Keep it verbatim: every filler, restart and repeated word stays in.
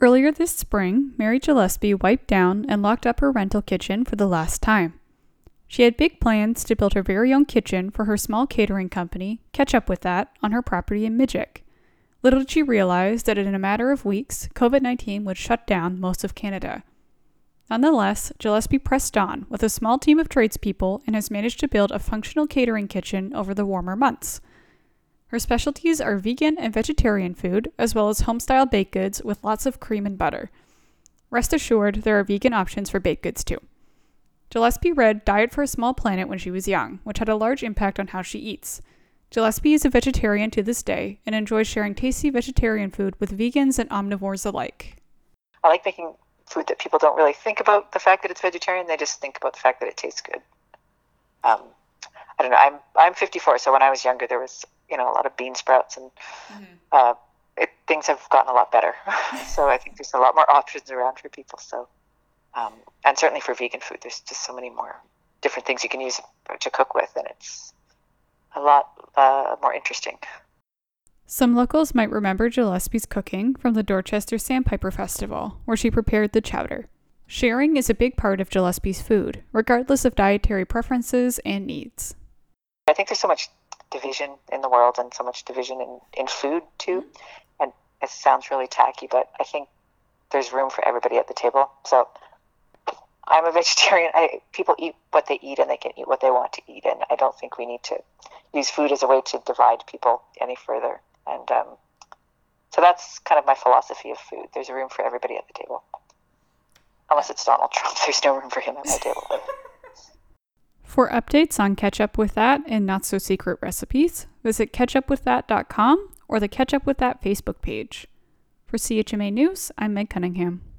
Earlier this spring, Mary Gillespie wiped down and locked up her rental kitchen for the last time. She had big plans to build her very own kitchen for her small catering company, Catch Up With That, on her property in Midgec. Little did she realize that in a matter of weeks, covid nineteen would shut down most of Canada. Nonetheless, Gillespie pressed on with a small team of tradespeople and has managed to build a functional catering kitchen over the warmer months. Her specialties are vegan and vegetarian food, as well as home-style baked goods with lots of cream and butter. Rest assured, there are vegan options for baked goods too. Gillespie read Diet for a Small Planet when she was young, which had a large impact on how she eats. Gillespie is a vegetarian to this day and enjoys sharing tasty vegetarian food with vegans and omnivores alike. I like making food that people don't really think about the fact that it's vegetarian. They just think about the fact that it tastes good. Um, I don't know. I'm I'm fifty-four, so when I was younger, there was you know a lot of bean sprouts, and mm-hmm. uh, it, things have gotten a lot better. So I think there's a lot more options around for people. So, um, and certainly for vegan food, there's just so many more different things you can use to cook with, and it's a lot uh, more interesting. Some locals might remember Gillespie's cooking from the Dorchester Sandpiper Festival, where she prepared the chowder. Sharing is a big part of Gillespie's food, regardless of dietary preferences and needs. I think there's so much division in the world and so much division in, in food too. Mm-hmm. And it sounds really tacky, but I think there's room for everybody at the table. So I'm a vegetarian. I, people eat what they eat and they can eat what they want to eat. And I don't think we need to use food as a way to divide people any further. And um, so that's kind of my philosophy of food. There's room for everybody at the table. Unless it's Donald Trump, there's no room for him at my table. For updates on Catch Up With That and not-so-secret recipes, visit catch up with that dot com or the Catch Up With That Facebook page. For C H M A News, I'm Meg Cunningham.